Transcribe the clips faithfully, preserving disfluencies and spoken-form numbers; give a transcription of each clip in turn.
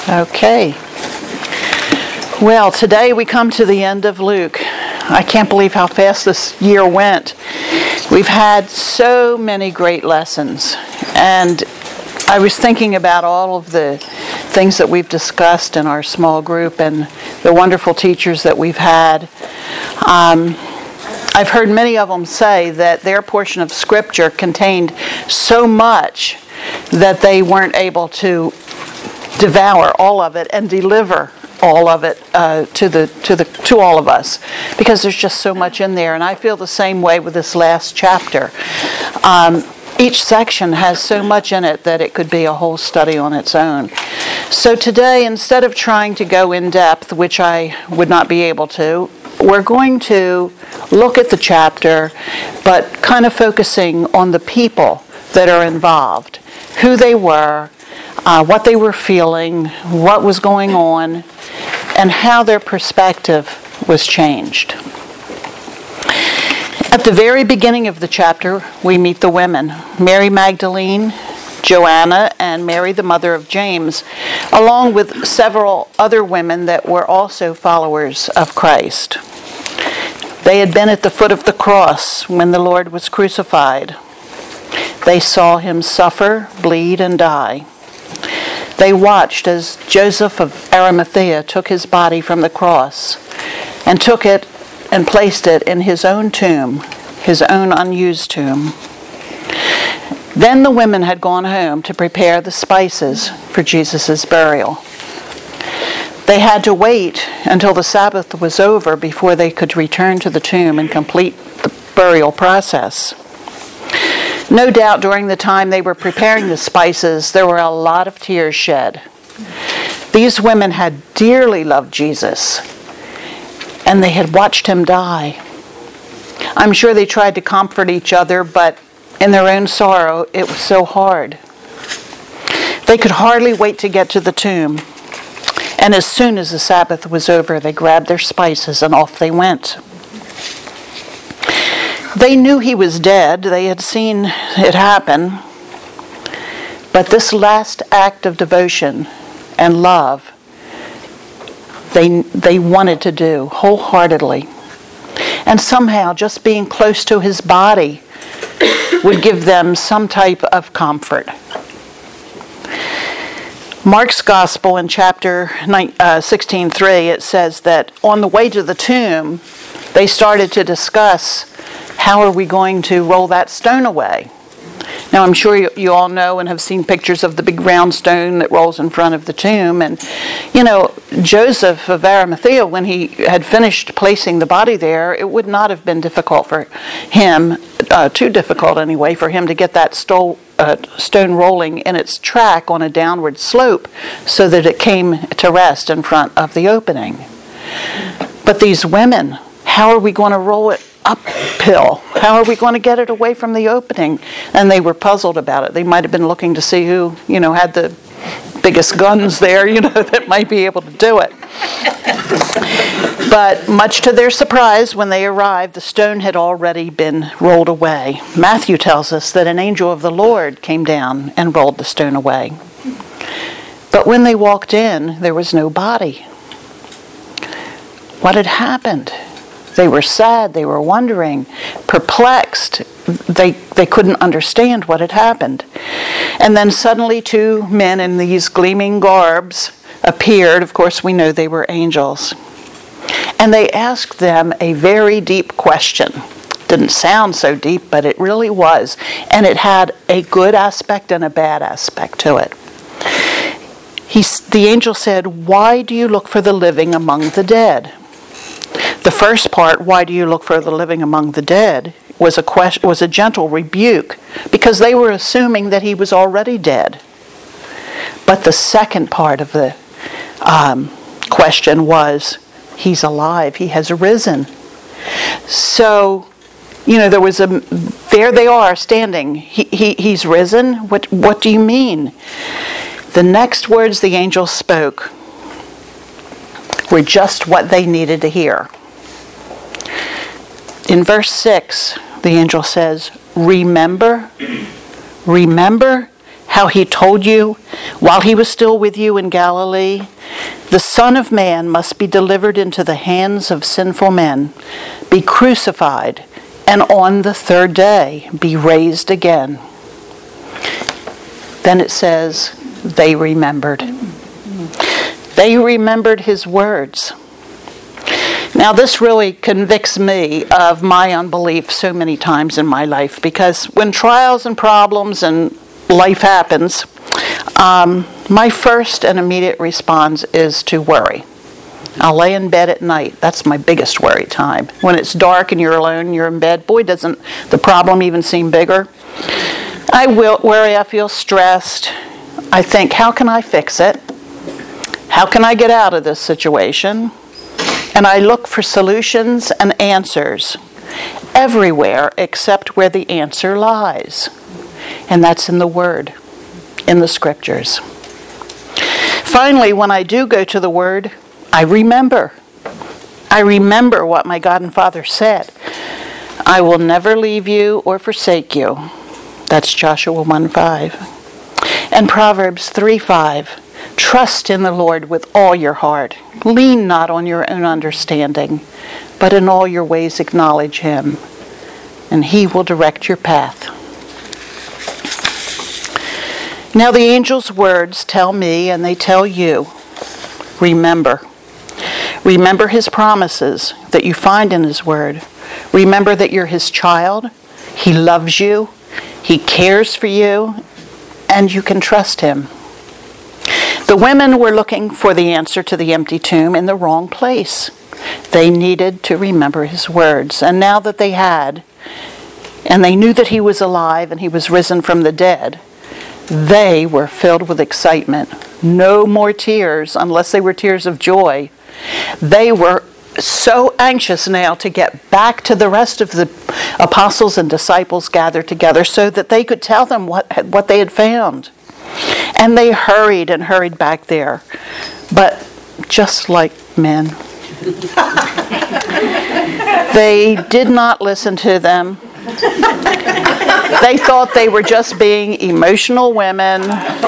Okay. Well, today we come to the end of Luke. I can't believe how fast this year went. We've had so many great lessons, and I was thinking about all of the things that we've discussed in our small group and the wonderful teachers that we've had. Um, I've heard many of them say that their portion of Scripture contained so much that they weren't able to devour all of it and deliver all of it uh, to the to the to all of us, because there's just so much in there. And I feel the same way with this last chapter. Um, each section has so much in it that it could be a whole study on its own. So today, instead of trying to go in depth, which I would not be able to, we're going to look at the chapter, but kind of focusing on the people that are involved, who they were, uh, what they were feeling, what was going on, and how their perspective was changed. At the very beginning of the chapter, we meet the women, Mary Magdalene, Joanna, and Mary, the mother of James, along with several other women that were also followers of Christ. They had been at the foot of the cross when the Lord was crucified. They saw him suffer, bleed, and die. They watched as Joseph of Arimathea took his body from the cross and took it and placed it in his own tomb, his own unused tomb. Then the women had gone home to prepare the spices for Jesus' burial. They had to wait until the Sabbath was over before they could return to the tomb and complete the burial process. No doubt during the time they were preparing the spices, there were a lot of tears shed. These women had dearly loved Jesus, and they had watched him die. I'm sure they tried to comfort each other, but in their own sorrow, it was so hard. They could hardly wait to get to the tomb, and as soon as the Sabbath was over, they grabbed their spices and off they went. They knew he was dead. They had seen it happen. But this last act of devotion and love, they, they wanted to do wholeheartedly. And somehow just being close to his body would give them some type of comfort. Mark's Gospel in chapter sixteen three, it says that on the way to the tomb, they started to discuss, how are we going to roll that stone away? Now, I'm sure you, you all know and have seen pictures of the big round stone that rolls in front of the tomb. And, you know, Joseph of Arimathea, when he had finished placing the body there, it would not have been difficult for him, uh, too difficult anyway, for him to get that stone, uh, stone rolling in its track on a downward slope so that it came to rest in front of the opening. But these women, how are we going to roll it uphill? How are we going to get it away from the opening? And they were puzzled about it. They might have been looking to see who, you know, had the biggest guns there, you know, that might be able to do it. But much to their surprise, when they arrived, the stone had already been rolled away. Matthew tells us that an angel of the Lord came down and rolled the stone away. But when they walked in, there was no body. What had happened? They were sad, they were wondering, perplexed. They they couldn't understand what had happened. And then suddenly two men in these gleaming garbs appeared. Of course, we know they were angels. And they asked them a very deep question. Didn't sound so deep, but it really was. And it had a good aspect and a bad aspect to it. He, the angel said, "Why do you look for the living among the dead?" The first part, why do you look for the living among the dead, was a question, was a gentle rebuke, because they were assuming that he was already dead. But the second part of the um, question was, he's alive, he has risen. So, you know, there was a, there they are standing, he, he, he's risen? What, what do you mean? The next words the angel spoke were just what they needed to hear. In verse six, the angel says, remember, remember how he told you while he was still with you in Galilee, the Son of Man must be delivered into the hands of sinful men, be crucified, and on the third day be raised again." Then it says, they remembered. They remembered his words. Now this really convicts me of my unbelief so many times in my life, because when trials and problems and life happens, um, my first and immediate response is to worry. I'll lay in bed at night. That's my biggest worry time. When it's dark and you're alone and you're in bed, boy, doesn't the problem even seem bigger. I will worry, I feel stressed. I think, how can I fix it? How can I get out of this situation? And I look for solutions and answers everywhere except where the answer lies. And that's in the Word, in the Scriptures. Finally, when I do go to the Word, I remember. I remember what my God and Father said. I will never leave you or forsake you. That's Joshua one five. And Proverbs three five. Trust in the Lord with all your heart. Lean not on your own understanding, but in all your ways acknowledge him, and he will direct your path. Now the angel's words tell me, and they tell you, remember. Remember his promises that you find in his word. Remember that you're his child. He loves you. He cares for you. And you can trust him. The women were looking for the answer to the empty tomb in the wrong place. They needed to remember his words. And now that they had, and they knew that he was alive and he was risen from the dead, they were filled with excitement. No more tears, unless they were tears of joy. They were so anxious now to get back to the rest of the apostles and disciples gathered together so that they could tell them what, what they had found. And they hurried and hurried back there. But just like men, they did not listen to them. They thought they were just being emotional women.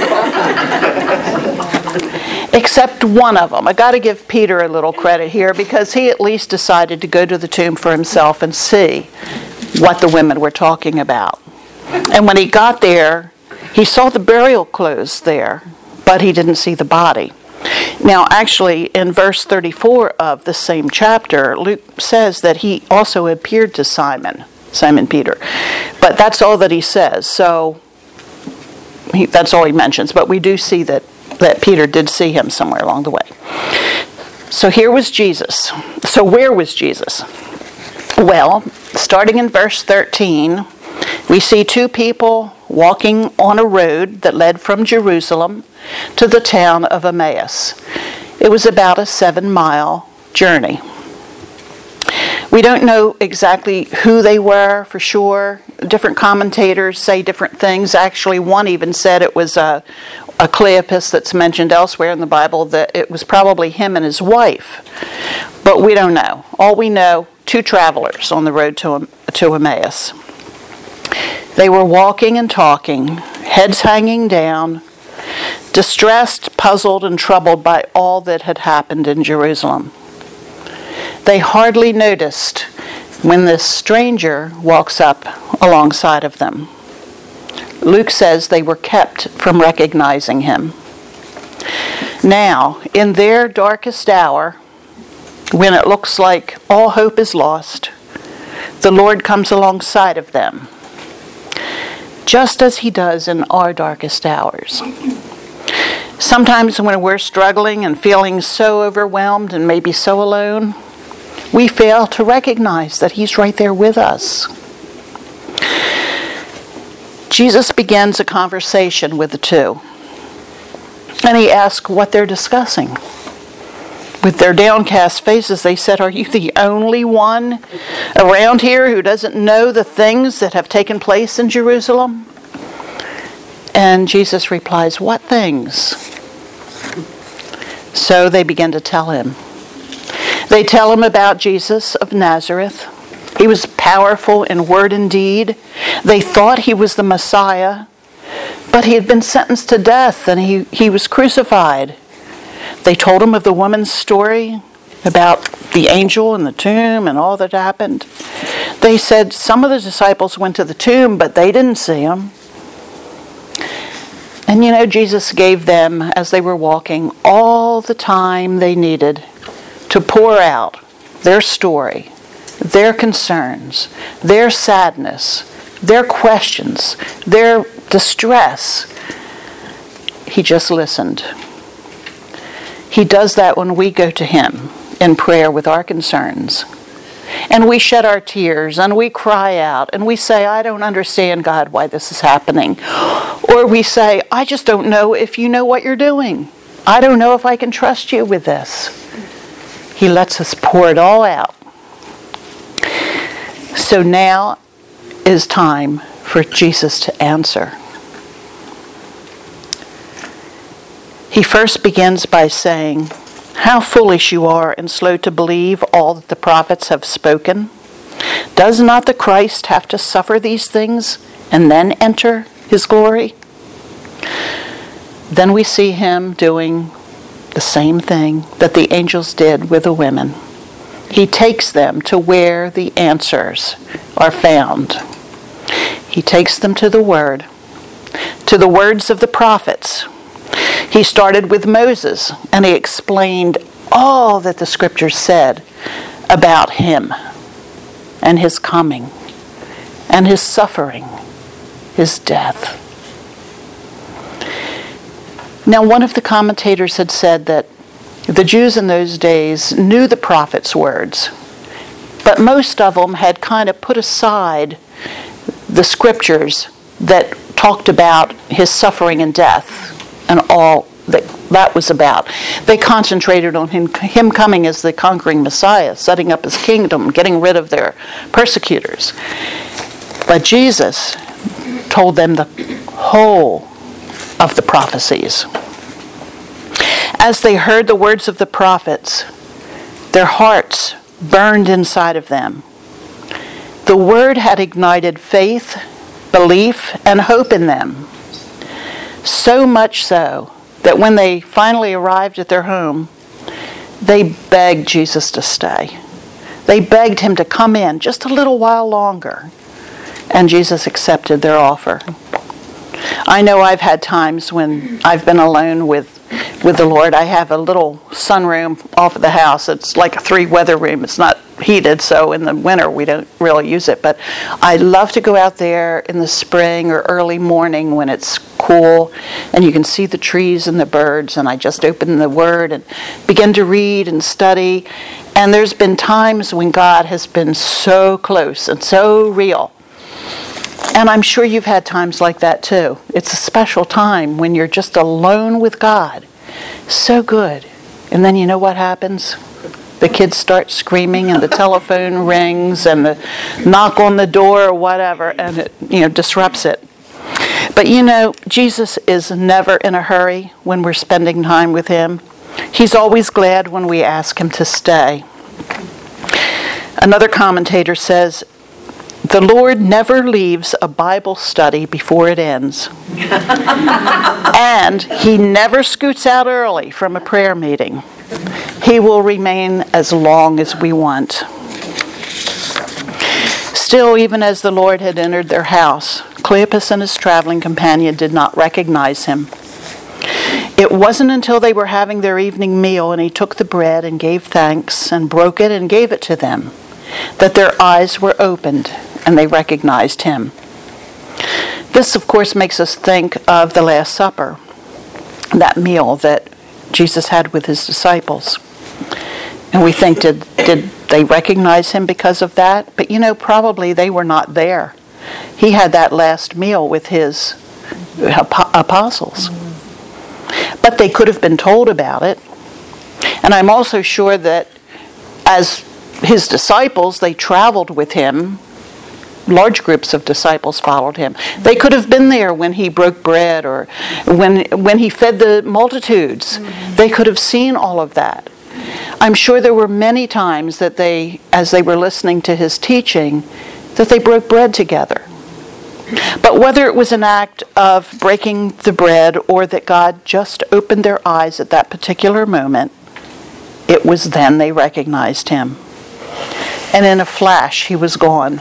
Except one of them. I got to give Peter a little credit here, because he at least decided to go to the tomb for himself and see what the women were talking about. And when he got there, he saw the burial clothes there, but he didn't see the body. Now, actually, in verse thirty-four of the same chapter, Luke says that he also appeared to Simon, Simon Peter. But that's all that he says. So he, that's all he mentions. But we do see that that Peter did see him somewhere along the way. So here was Jesus. So where was Jesus? Well, starting in verse thirteen, we see two people walking on a road that led from Jerusalem to the town of Emmaus. It was about a seven-mile journey. We don't know exactly who they were for sure. Different commentators say different things. Actually, one even said it was a, a Cleopas that's mentioned elsewhere in the Bible, that it was probably him and his wife. But we don't know. All we know, two travelers on the road to, to Emmaus. They were walking and talking, heads hanging down, distressed, puzzled, and troubled by all that had happened in Jerusalem. They hardly noticed when this stranger walks up alongside of them. Luke says they were kept from recognizing him. Now, in their darkest hour, when it looks like all hope is lost, the Lord comes alongside of them, just as he does in our darkest hours. Sometimes when we're struggling and feeling so overwhelmed and maybe so alone, we fail to recognize that he's right there with us. Jesus begins a conversation with the two, and he asks what they're discussing. With their downcast faces, they said, "Are you the only one around here who doesn't know the things that have taken place in Jerusalem?" And Jesus replies, "What things?" So they begin to tell him. They tell him about Jesus of Nazareth. He was powerful in word and deed. They thought he was the Messiah, But he had been sentenced to death, and he, he was crucified. They told him of the woman's story about the angel in the tomb and all that happened. They said some of the disciples went to the tomb, but they didn't see him. And you know, Jesus gave them, as they were walking, all the time they needed to pour out their story, their concerns, their sadness, their questions, their distress. He just listened. He does that when we go to him in prayer with our concerns. And we shed our tears, and we cry out, and we say, I don't understand, God, why this is happening. Or we say, I just don't know if you know what you're doing. I don't know if I can trust you with this. He lets us pour it all out. So now is time for Jesus to answer. He first begins by saying, how foolish you are and slow to believe all that the prophets have spoken. Does not the Christ have to suffer these things and then enter his glory? Then we see him doing the same thing that the angels did with the women. He takes them to where the answers are found. He takes them to the Word, to the words of the prophets. He started with Moses, and he explained all that the Scriptures said about him and his coming and his suffering, his death. Now, one of the commentators had said that the Jews in those days knew the prophets' words, but most of them had kind of put aside the Scriptures that talked about his suffering and death and all that that was about. They concentrated on him, him coming as the conquering Messiah, setting up his kingdom, getting rid of their persecutors. But Jesus told them the whole of the prophecies. As they heard the words of the prophets, their hearts burned inside of them. The word had ignited faith, belief, and hope in them. So much so that when they finally arrived at their home, they begged Jesus to stay. They begged him to come in just a little while longer. And Jesus accepted their offer. I know I've had times when I've been alone with with the Lord. I have a little sunroom off of the house. It's like a three-weather room. It's not heated, so in the winter we don't really use it. But I love to go out there in the spring or early morning when it's cool and you can see the trees and the birds, and I just open the Word and begin to read and study. And there's been times when God has been so close and so real. And I'm sure you've had times like that too. It's a special time when you're just alone with God. So good. And then you know what happens? The kids start screaming and the telephone rings and the knock on the door or whatever, and it, you know, disrupts it. But you know, Jesus is never in a hurry when we're spending time with him. He's always glad when we ask him to stay. Another commentator says, the Lord never leaves a Bible study before it ends. And he never scoots out early from a prayer meeting. He will remain as long as we want. Still, even as the Lord had entered their house, Cleopas and his traveling companion did not recognize him. It wasn't until they were having their evening meal and he took the bread and gave thanks and broke it and gave it to them that their eyes were opened and they recognized him. This, of course, makes us think of the Last Supper, that meal that Jesus had with his disciples. And we think, did, did they recognize him because of that? But you know, probably they were not there. He had that last meal with his apostles. But they could have been told about it. And I'm also sure that as his disciples, they traveled with him. Large groups of disciples followed him. They could have been there when he broke bread or when when he fed the multitudes. Mm-hmm. They could have seen all of that. I'm sure there were many times that they, as they were listening to his teaching, that they broke bread together But whether it was an act of breaking the bread or that God just opened their eyes at that particular moment, it was then they recognized him. And in a flash, he was gone.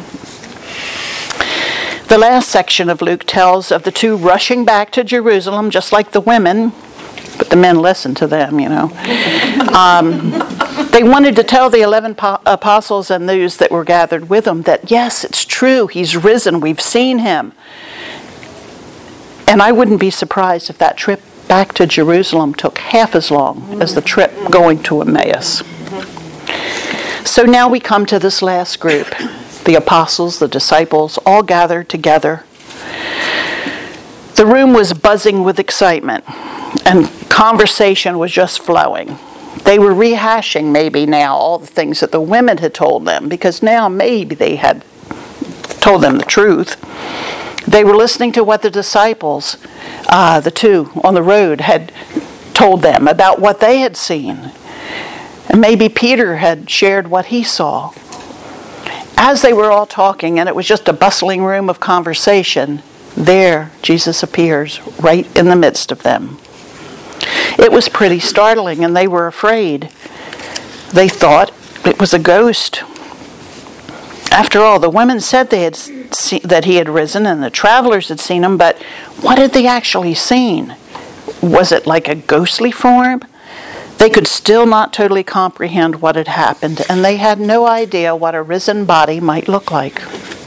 The last section of Luke tells of the two rushing back to Jerusalem, just like the women, but the men listened to them, you know. Um, they wanted to tell the eleven po- apostles and those that were gathered with them that, yes, it's true, he's risen, we've seen him. And I wouldn't be surprised if that trip back to Jerusalem took half as long as the trip going to Emmaus. So now we come to this last group. The apostles, the disciples, all gathered together. The room was buzzing with excitement, and conversation was just flowing. They were rehashing maybe now all the things that the women had told them, because now maybe they had told them the truth. They were listening to what the disciples, uh, the two on the road, had told them about what they had seen. And maybe Peter had shared what he saw. As they were all talking, and it was just a bustling room of conversation, there Jesus appears right in the midst of them. It was pretty startling, and they were afraid. They thought it was a ghost. After all, the women said they had seen, that he had risen, and the travelers had seen him, but what had they actually seen? Was it like a ghostly form? They could still not totally comprehend what had happened, and they had no idea what a risen body might look like.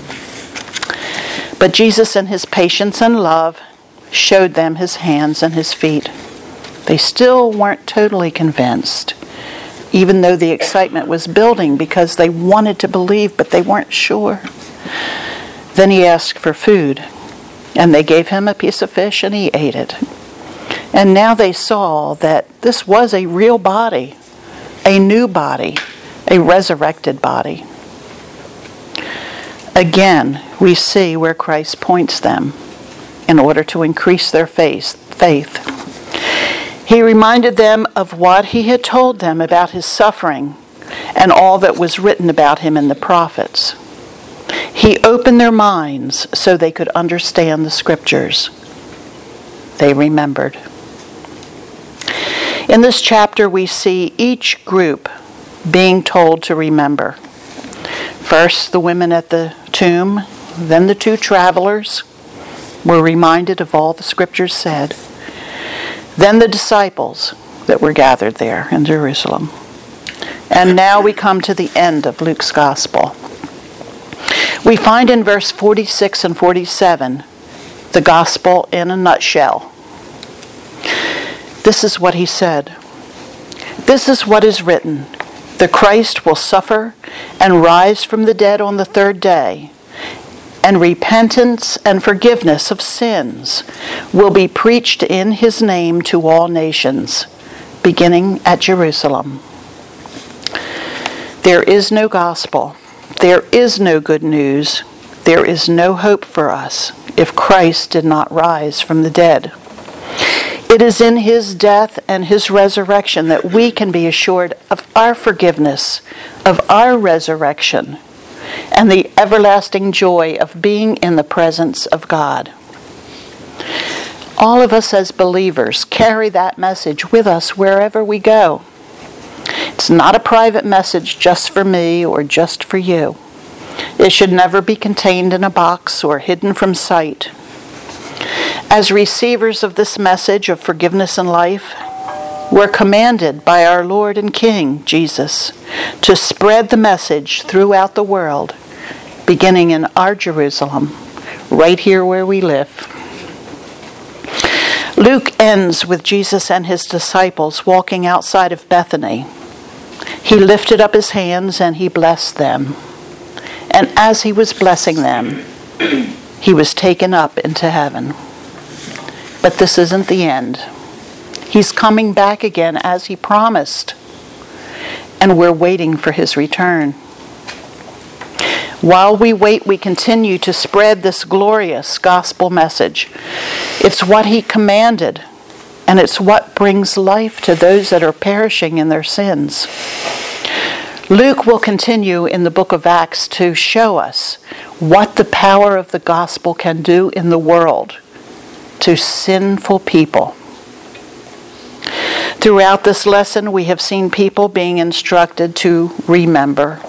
But Jesus, in his patience and love, showed them his hands and his feet. They still weren't totally convinced, even though the excitement was building because they wanted to believe, but they weren't sure. Then he asked for food, and they gave him a piece of fish, and he ate it. And now they saw that this was a real body, a new body, a resurrected body. Again, we see where Christ points them in order to increase their faith. faith. He reminded them of what he had told them about his suffering and all that was written about him in the prophets. He opened their minds so they could understand the scriptures. They remembered. In this chapter, we see each group being told to remember. First, the women at the tomb, then the two travelers were reminded of all the scriptures said. Then the disciples that were gathered there in Jerusalem. And now we come to the end of Luke's gospel. We find in verse forty-six and forty-seven the gospel in a nutshell. This is what he said. This is what is written. The Christ will suffer and rise from the dead on the third day, and repentance and forgiveness of sins will be preached in his name to all nations, beginning at Jerusalem. There is no gospel. There is no good news. There is no hope for us if Christ did not rise from the dead. It is in his death and his resurrection that we can be assured of our forgiveness, of our resurrection, and the everlasting joy of being in the presence of God. All of us as believers carry that message with us wherever we go. It's not a private message just for me or just for you. It should never be contained in a box or hidden from sight. As receivers of this message of forgiveness and life, we're commanded by our Lord and King, Jesus, to spread the message throughout the world, beginning in our Jerusalem, right here where we live. Luke ends with Jesus and his disciples walking outside of Bethany. He lifted up his hands and he blessed them. And as he was blessing them, he was taken up into heaven. But this isn't the end. He's coming back again as he promised. And we're waiting for his return. While we wait, we continue to spread this glorious gospel message. It's what he commanded, and it's what brings life to those that are perishing in their sins. Luke will continue in the book of Acts to show us what the power of the gospel can do in the world to sinful people. Throughout this lesson, we have seen people being instructed to remember.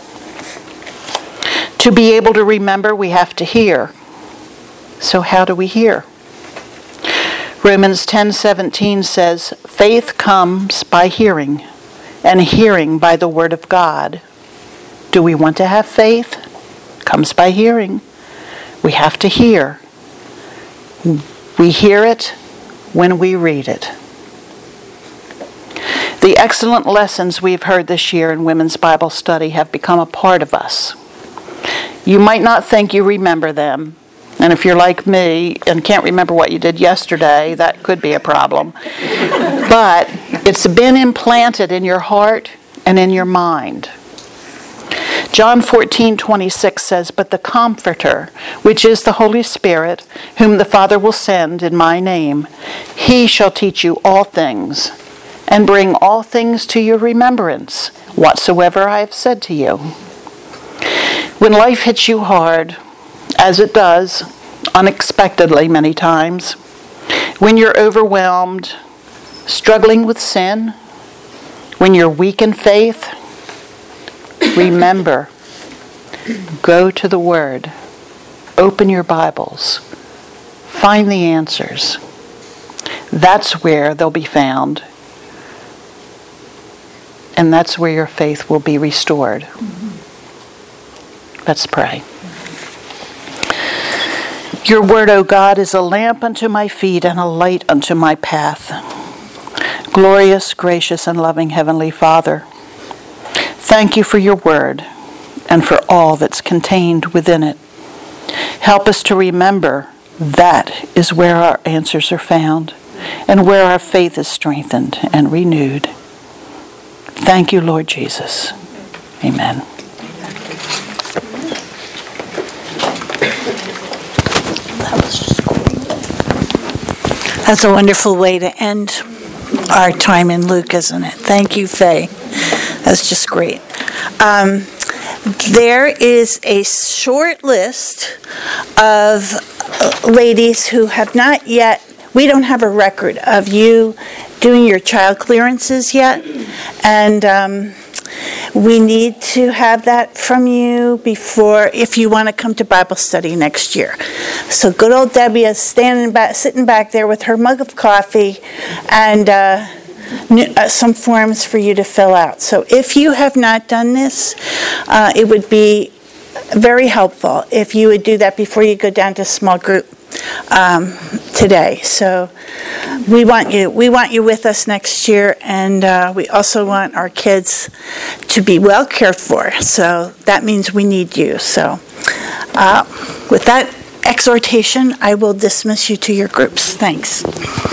To be able to remember, we have to hear. So how do we hear? Romans ten seventeen says, faith comes by hearing, and hearing by the word of God. Do we want to have faith? Comes by hearing. We have to hear. We hear it when we read it. The excellent lessons we've heard this year in Women's Bible Study have become a part of us. You might not think you remember them, and if you're like me and can't remember what you did yesterday, that could be a problem. But it's been implanted in your heart and in your mind. John fourteen twenty-six says, but the Comforter, which is the Holy Spirit, whom the Father will send in my name, he shall teach you all things, and bring all things to your remembrance, whatsoever I have said to you. When life hits you hard, as it does, unexpectedly many times, when you're overwhelmed, struggling with sin, when you're weak in faith, remember, go to the Word, open your Bibles, find the answers. That's where they'll be found. And that's where your faith will be restored. Mm-hmm. Let's pray. Your word, O God, is a lamp unto my feet and a light unto my path. Glorious, gracious, and loving Heavenly Father, thank you for your word and for all that's contained within it. Help us to remember that is where our answers are found and where our faith is strengthened and renewed. Thank you, Lord Jesus. Amen. That was just cool. That's a wonderful way to end our time in Luke, isn't it? Thank you, Faye. That's just great. Um, there is a short list of ladies who have not yet, we don't have a record of you doing your child clearances yet, and um, we need to have that from you before, if you want to come to Bible study next year. So good old Debbie is standing back, sitting back there with her mug of coffee and uh, uh, some forms for you to fill out. So if you have not done this, uh, it would be very helpful if you would do that before you go down to small group um, today. So we want you we want you with us next year, and uh, we also want our kids to be well cared for. So that means we need you. So uh, with that exhortation, I will dismiss you to your groups. Thanks.